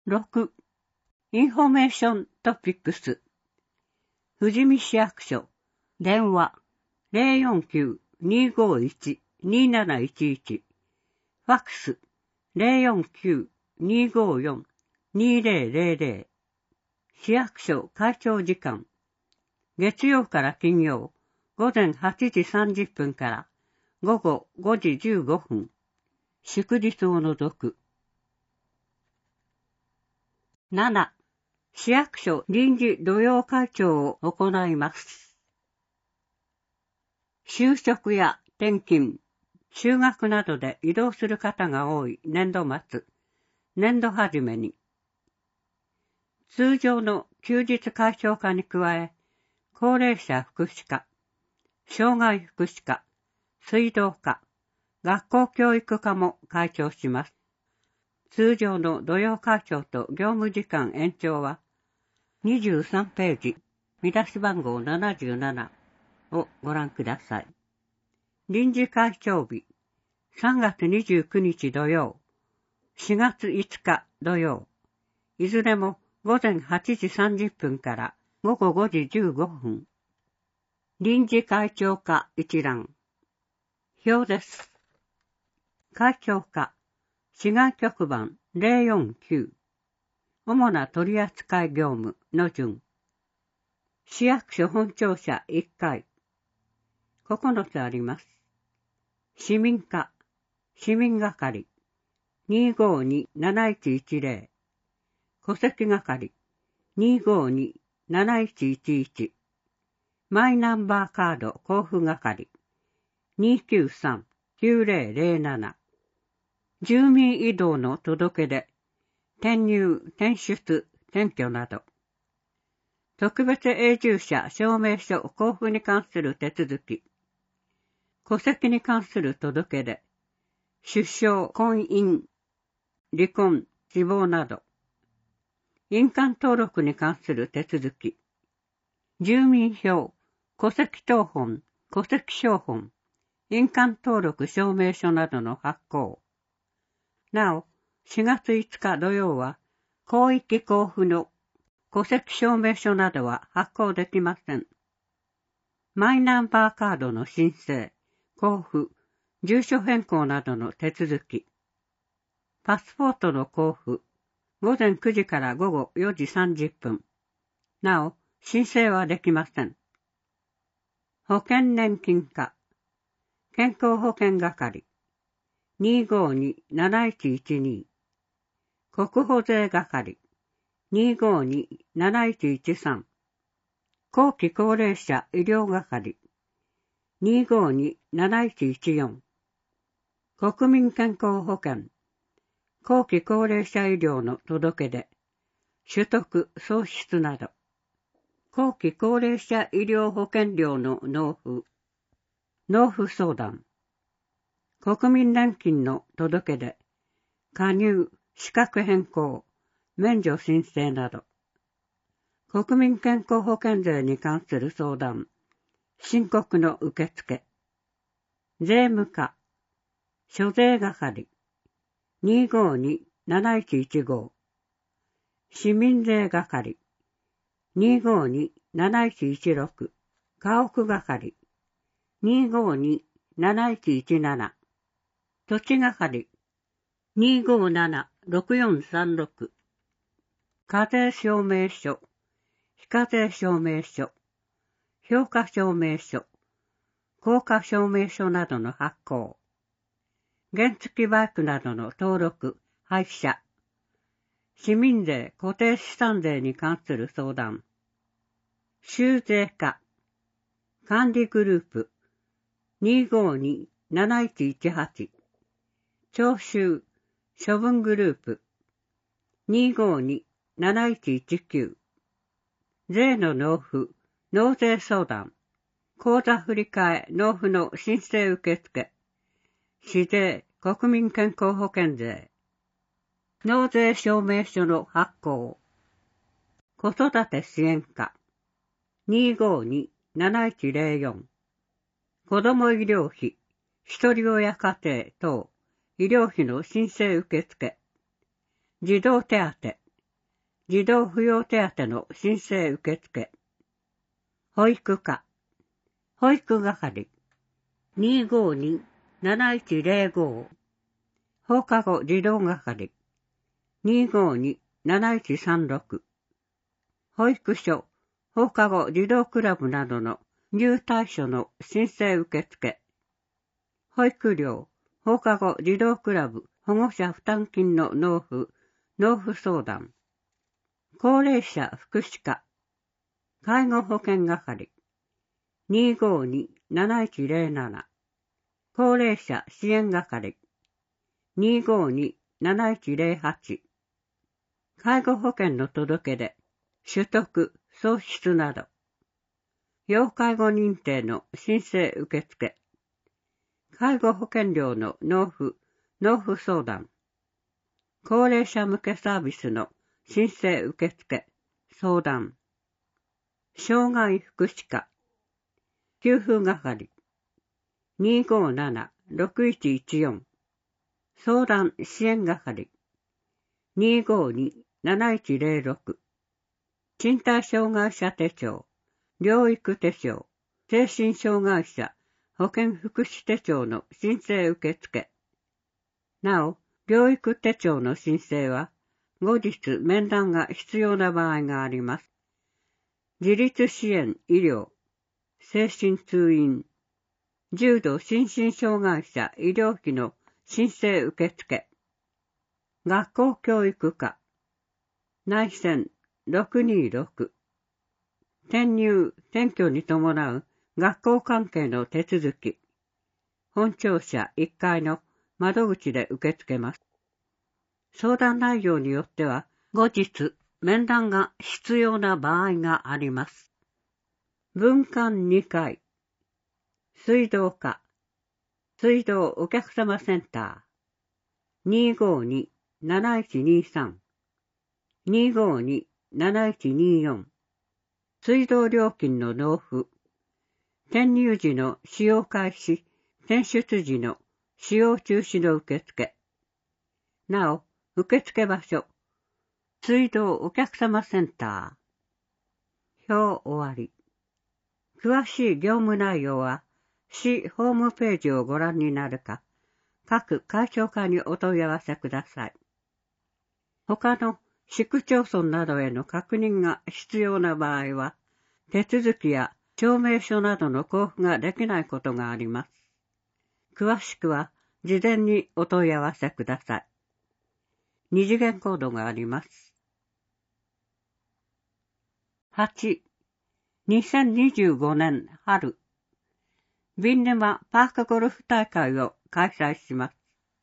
6. インフォメーショントピックス。富士見市役所。電話。049-251-2711。ファックス。049-254-2000。市役所開庁時間。月曜から金曜、午前8時30分から午後5時15分。祝日を除く。7. 市役所臨時土曜開庁を行います。就職や転勤、就学などで移動する方が多い年度末、年度始めに、通常の休日開庁課に加え、高齢者福祉課、障害福祉課、水道課、学校教育課も開庁します。通常の土曜開庁と業務時間延長は、23ページ、見出し番号77をご覧ください。臨時開庁日、3月29日土曜、4月5日土曜、いずれも午前8時30分から午後5時15分。臨時開庁課一覧。表です。開庁課、市外局番049。主な取扱業務の順。市役所本庁舎1階。9つあります。市民課、市民係、252-7110。戸籍係、252-7111。マイナンバーカード交付係、293-9007。住民移動の届け出、転入、転出、転居など。特別永住者証明書交付に関する手続き。戸籍に関する届け出。出生、婚姻、離婚、死亡など。印鑑登録に関する手続き。住民票、戸籍謄本、戸籍抄本、印鑑登録証明書などの発行。なお、4月5日土曜は、広域交付の戸籍証明書などは発行できません。マイナンバーカードの申請、交付、住所変更などの手続き。パスポートの交付、午前9時から午後4時30分。なお、申請はできません。保険年金課、健康保険係、252-7112。国保税係、252-7113。後期高齢者医療係、252-7114。国民健康保険、後期高齢者医療の届け出、取得、創出など。後期高齢者医療保険料の納付相談。国民年金の届け出、加入、資格変更、免除申請など。国民健康保険税に関する相談、申告の受付。税務課、諸税係、252-7115。市民税係、252-7116。家屋係、252-7117。土地係、257-6436。課税証明書、非課税証明書、評価証明書、効果証明書などの発行。原付バイクなどの登録、廃車。市民税固定資産税に関する相談。収税課。管理グループ。252-7118。徴収。処分グループ。252-7119。税の納付。納税相談。口座振替納付の申請受付。市税、国民健康保険税。納税証明書の発行。子育て支援課。252-7104。子ども医療費、一人親家庭等、医療費の申請受付。児童手当、 児童扶養手当の申請受付。保育課。保育係。252-7105。放課後児童係。252-7136。保育所、放課後児童クラブなどの入退所の申請受付。保育料、放課後児童クラブ保護者負担金の納付相談。高齢者福祉課。介護保険係。252-7107。高齢者支援係。252-7108。介護保険の届け出、取得、喪失など。要介護認定の申請受付。介護保険料の納付相談。高齢者向けサービスの申請受付、相談。障害福祉課。給付係。257-6114。相談支援係。252-7106。身体障害者手帳、療育手帳、精神障害者保健福祉手帳の申請受付。なお、療育手帳の申請は、後日面談が必要な場合があります。自立支援医療、精神通院、重度心身障害者医療費の申請受付。学校教育課。内線626。転入・転居に伴う学校関係の手続き。本庁舎1階の窓口で受け付けます。相談内容によっては、後日面談が必要な場合があります。分館2階。水道課。水道お客様センター。252-7123。252-7124。水道料金の納付。転入時の使用開始、転出時の使用中止の受付。なお、受付場所。水道お客様センター。表終わり。詳しい業務内容は、市ホームページをご覧になるか、各会長課にお問い合わせください。他の市区町村などへの確認が必要な場合は、手続きや証明書などの交付ができないことがあります。詳しくは、事前にお問い合わせください。二次元コードがあります。8、2025年春、ビン沼パークゴルフ大会を開催します。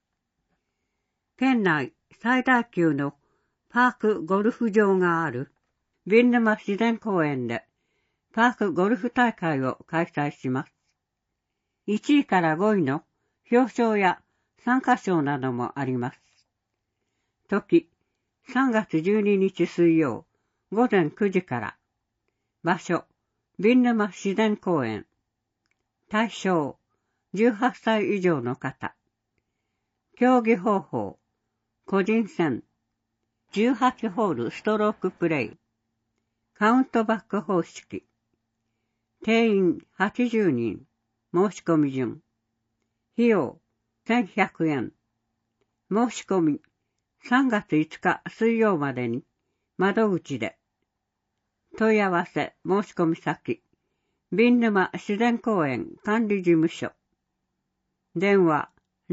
県内最大級のパークゴルフ場があるビン沼自然公園でパークゴルフ大会を開催します。1位から5位の表彰や参加賞などもあります。時、3月12日水曜午前9時から。場所、ビン沼自然公園。対象、18歳以上の方。競技方法、個人戦。18ホールストロークプレイ。カウントバック方式。定員80人。申し込み順。費用1100円。申し込み3月5日水曜までに窓口で。問い合わせ申し込み先。ビン沼自然公園管理事務所。電話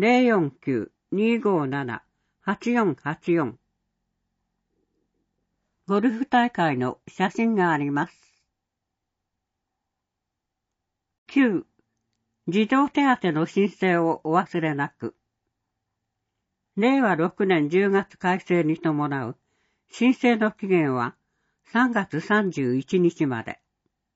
049-257-8484。ゴルフ大会の写真があります。9. 児童手当の申請をお忘れなく。令和6年10月改正に伴う申請の期限は3月31日まで。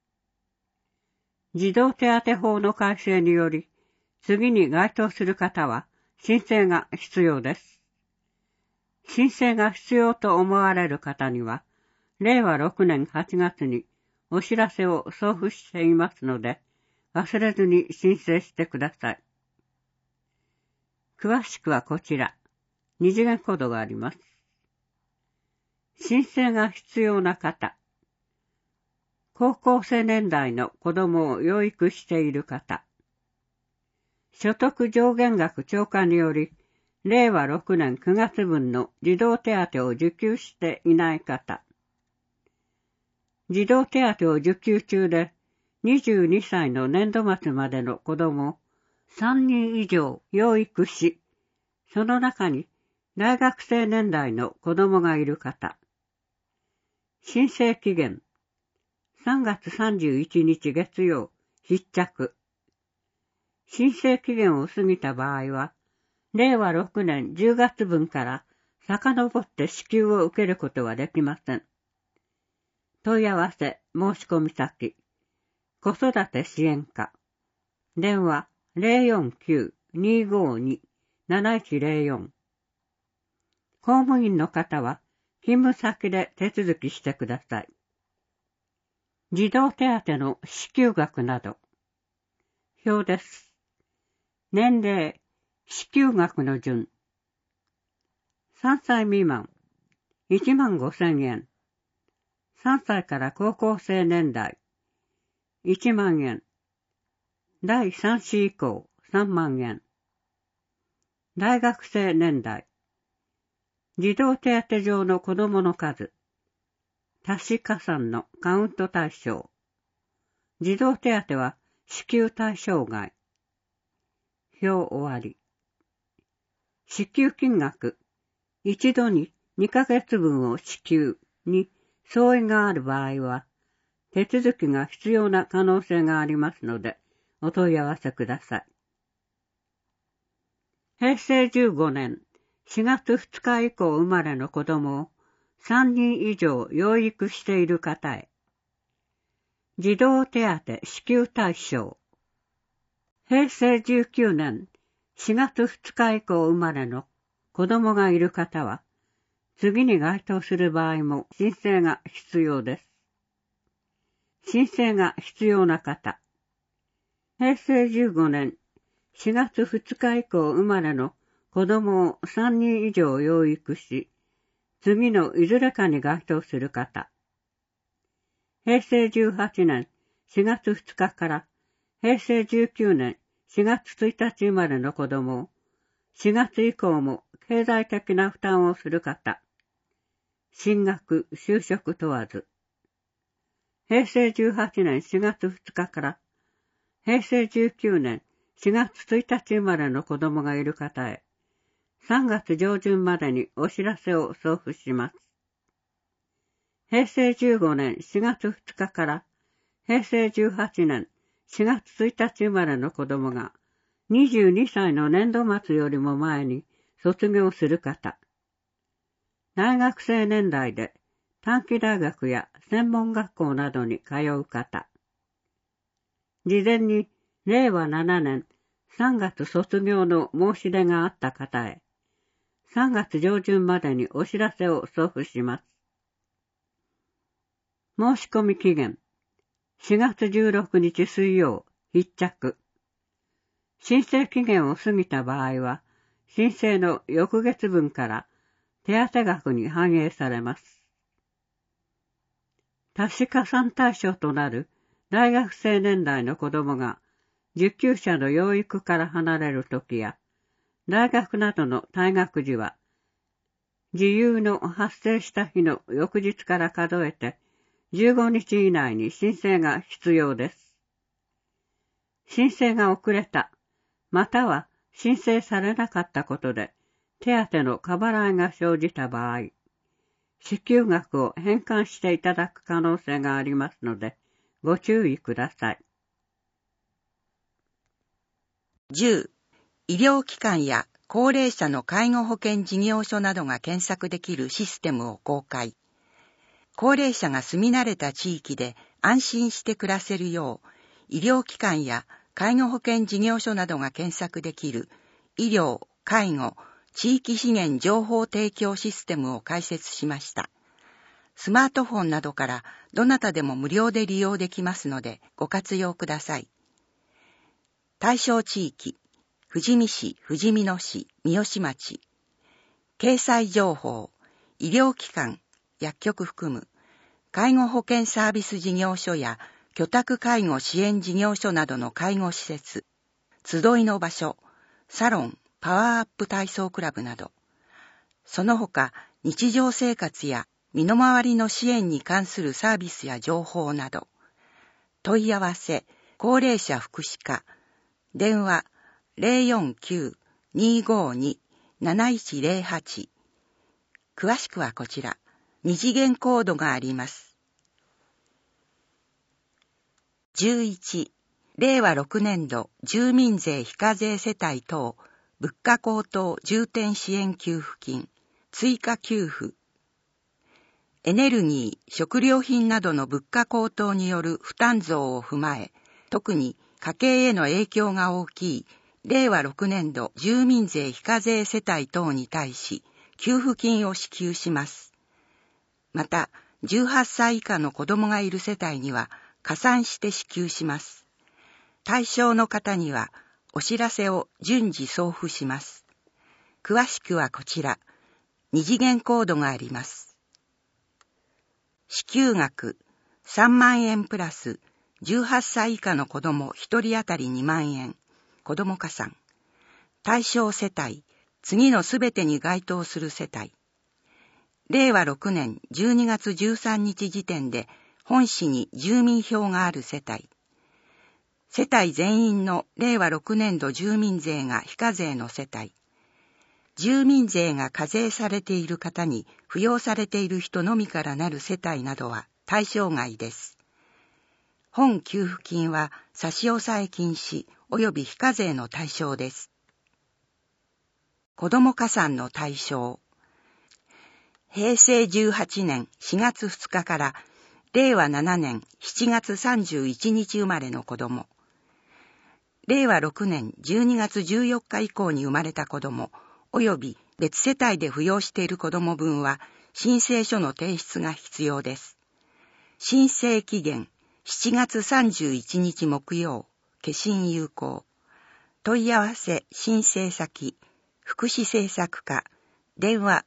児童手当法の改正により、次に該当する方は申請が必要です。申請が必要と思われる方には、令和6年8月にお知らせを送付していますので、忘れずに申請してください。詳しくはこちら、二次元コードがあります。 申請が必要な方、高校生年代の子供を養育している方、所得上限額超過により、令和6年9月分の児童手当を受給していない方、児童手当を受給中で22歳の年度末までの子供を3人以上養育し、その中に大学生年代の子供がいる方、申請期限3月31日月曜必着。申請期限を過ぎた場合は、令和6年10月分から遡って支給を受けることはできません。問い合わせ申し込み先、子育て支援課、電話 049-252-7104。公務員の方は勤務先で手続きしてください。児童手当の支給額など。表です。年齢、支給額の順。3歳未満、15,000円。3歳から高校生年代、1万円。第3子以降、3万円。大学生年代、児童手当上の子供の数、足し加算のカウント対象。児童手当は支給対象外。表終わり。支給金額、一度に2ヶ月分を支給に相違がある場合は、手続きが必要な可能性がありますので、お問い合わせください。平成15年4月2日以降生まれの子供を3人以上養育している方へ。児童手当支給対象。平成19年4月2日以降生まれの子供がいる方は、次に該当する場合も申請が必要です。申請が必要な方。平成15年4月2日以降生まれの子供を3人以上養育し、次のいずれかに該当する方。平成18年4月2日から平成19年4月1日生まれの子供を4月以降も経済的な負担をする方。進学、就職問わず。平成18年4月2日から平成19年4月1日生まれの子供がいる方へ3月上旬までにお知らせを送付します。平成15年4月2日から平成18年4月1日生まれの子供が22歳の年度末よりも前に卒業する方。大学生年代で短期大学や専門学校などに通う方。事前に令和7年3月卒業の申し出があった方へ3月上旬までにお知らせを送付します。申し込み期限4月16日水曜必着。申請期限を過ぎた場合は申請の翌月分から手当額に反映されます。足し加算対象となる大学生年代の子供が受給者の養育から離れるときや大学などの退学時は事由の発生した日の翌日から数えて15日以内に申請が必要です。申請が遅れた、または申請されなかったことで手当の過払いが生じた場合、支給額を返還していただく可能性がありますので、ご注意ください。 10. 医療機関や高齢者の介護保険事業所などが検索できるシステムを公開。高齢者が住み慣れた地域で安心して暮らせるよう、医療機関や介護保険事業所などが検索できる医療・介護・地域資源情報提供システムを開設しました。スマートフォンなどからどなたでも無料で利用できますのでご活用ください。対象地域、富士見市、富士見野市、三芳町。掲載情報、医療機関、 薬局含む介護保険サービス事業所や居宅介護支援事業所などの介護施設、集いの場所、サロン、パワーアップ体操クラブなど、その他日常生活や身の回りの支援に関するサービスや情報など、問い合わせ、高齢者福祉課、電話 049-252-7108。詳しくはこちら、二次元コードがあります。11、令和6年度住民税非課税世帯等物価高騰重点支援給付金追加給付。エネルギー、食料品などの物価高騰による負担増を踏まえ、特に家計への影響が大きい令和6年度住民税非課税世帯等に対し給付金を支給します。また、18歳以下の子供がいる世帯には加算して支給します。対象の方にはお知らせを順次送付します。詳しくはこちら、二次元コードがあります。支給額3万円プラス18歳以下の子供1人当たり2万円、子供加算。対象世帯、次のすべてに該当する世帯。令和6年12月13日時点で本市に住民票がある世帯。世帯全員の令和6年度住民税が非課税の世帯。住民税が課税されている方に扶養されている人のみからなる世帯などは対象外です。本給付金は差し押さえ禁止及び非課税の対象です。子ども加算の対象。平成18年4月2日から令和7年7月31日生まれの子ども。令和6年12月14日以降に生まれた子ども、及び別世帯で扶養している子ども分は申請書の提出が必要です。申請期限7月31日木曜、消印有効。問い合わせ申請先、福祉政策課、電話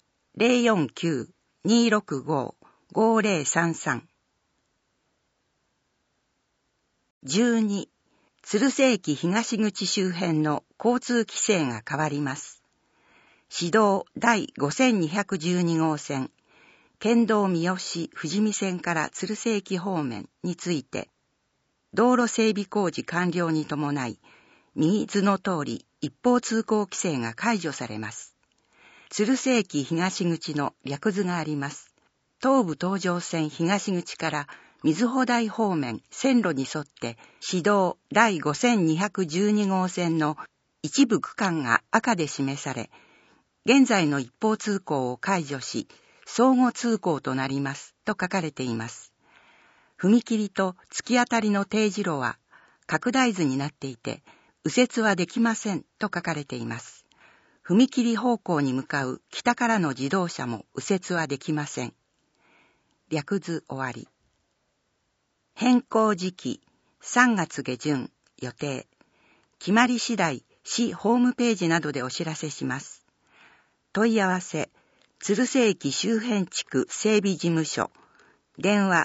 049-265-5033。12、鶴瀬駅東口周辺の交通規制が変わります。市道第5212号線、県道三好富士見線から鶴瀬駅方面について、道路整備工事完了に伴い、右図の通り一方通行規制が解除されます。鶴瀬駅東口の略図があります。東武東上線東口から瑞穂台方面線路に沿って市道第5212号線の一部区間が赤で示され、現在の一方通行を解除し、相互通行となりますと書かれています。踏切と突き当たりの定時路は拡大図になっていて、右折はできませんと書かれています。踏切方向に向かう北からの自動車も右折はできません。略図終わり。変更時期3月下旬予定。決まり次第市ホームページなどでお知らせします。問い合わせ鶴瀬駅周辺地区整備事務所。電話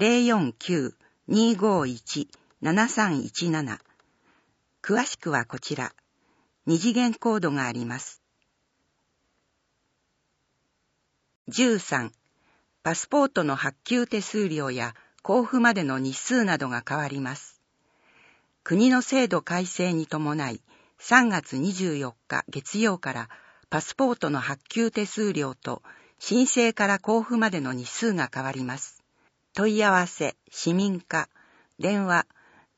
049-251-7317。詳しくはこちら。二次元コードがあります。13、パスポートの発給手数料や交付までの日数などが変わります。国の制度改正に伴い、3月24日月曜からパスポートの発給手数料と申請から交付までの日数が変わります。問い合わせ市民課、電話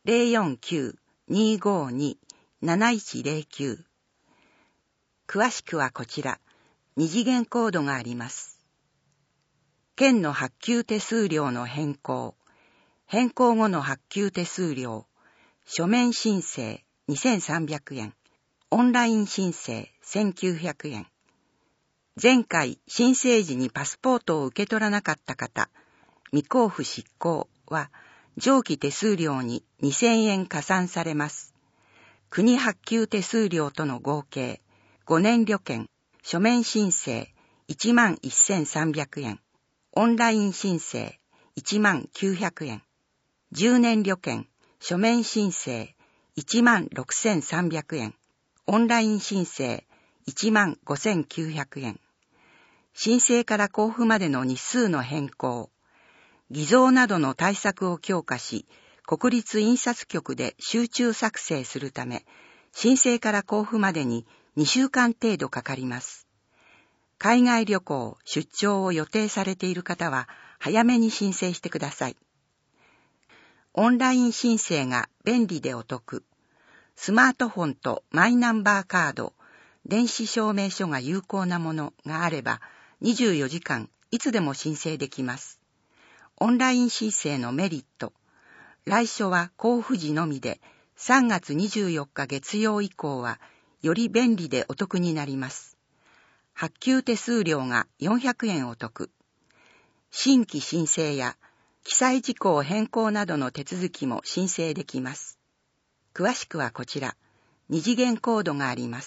049-252-7109。詳しくはこちら、二次元コードがあります。県の発給手数料の変更、変更後の発給手数料、書面申請2300円、オンライン申請1900円。前回申請時にパスポートを受け取らなかった方、未交付失効は上記手数料に2000円加算されます。国発給手数料との合計、5年旅券、書面申請11300円、 オンライン申請19,000円。10年旅券、書面申請16,300円。オンライン申請15,900円。申請から交付までの日数の変更。偽造などの対策を強化し、国立印刷局で集中作成するため、申請から交付までに2週間程度かかります。海外旅行、出張を予定されている方は、早めに申請してください。オンライン申請が便利でお得。スマートフォンとマイナンバーカード、電子証明書が有効なものがあれば、24時間いつでも申請できます。オンライン申請のメリット。来書は交付時のみで、3月24日月曜以降は、より便利でお得になります。発給手数料が400円お得。新規申請や記載事項変更などの手続きも申請できます。詳しくはこちら、2次元コードがあります。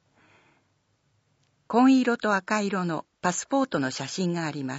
紺色と赤色のパスポートの写真があります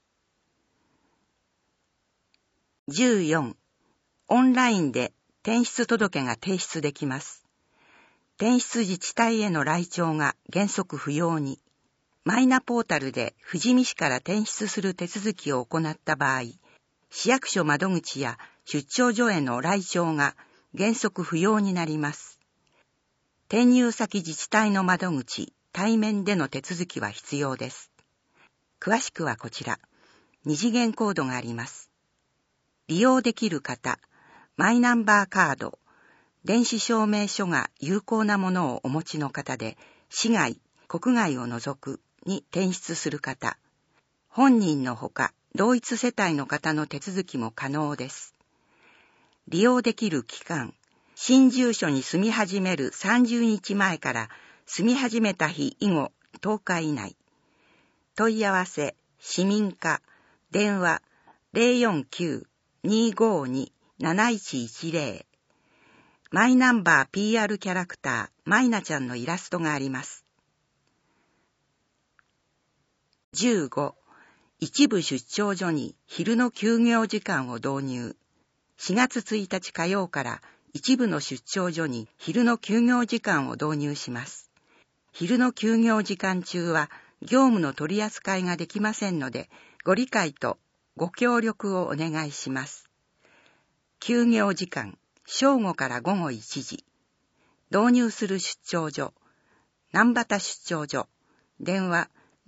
。14. オンラインで転出届が提出できます。転出自治体への来庁が原則不要に、マイナポータルで富士見市から転出する手続きを行った場合、市役所窓口や出張所への来庁が原則不要になります。転入先自治体の窓口、対面での手続きは必要です。詳しくはこちら、2次元コードがあります。利用できる方、マイナンバーカード、電子証明書が有効なものをお持ちの方で、市外、国外を除くに転出する方、本人のほか同一世帯の方の手続きも可能です。利用できる期間、新住所に住み始める30日前から住み始めた日以後10日以内。問い合わせ、市民課、電話 049-252-7110。マイナンバー PR キャラクター、マイナちゃんのイラストがあります。15. 一部出張所に昼の休業時間を導入。4月1日火曜から一部の出張所に昼の休業時間を導入します。昼の休業時間中は業務の取り扱いができませんので、ご理解とご協力をお願いします。休業時間、正午から午後1時。導入する出張所、南畑出張所、電話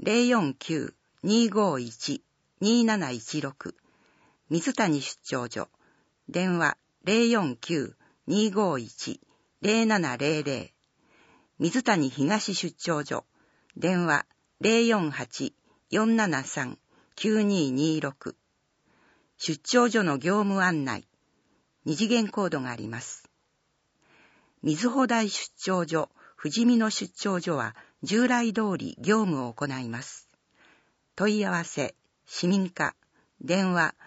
049-251-2716。水谷出張所、電話 049-251-0700。水谷東出張所、電話 048-473-9226。出張所の業務案内、2次元コードがあります。水穂台出張所、富士見の出張所は従来通り業務を行います。問い合わせ、市民課、電話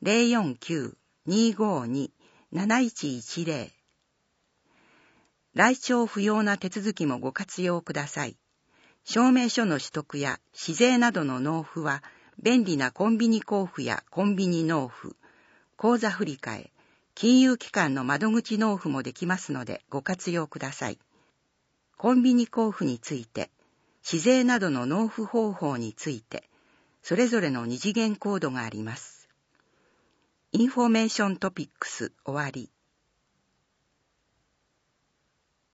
049-252-7110。来庁不要な手続きもご活用ください。証明書の取得や市税などの納付は便利なコンビニ交付やコンビニ納付、口座振替、金融機関の窓口納付もできますのでご活用ください。コンビニ交付について、市税などの納付方法について、それぞれの2次元コードがあります。インフォメーショントピックス終わり。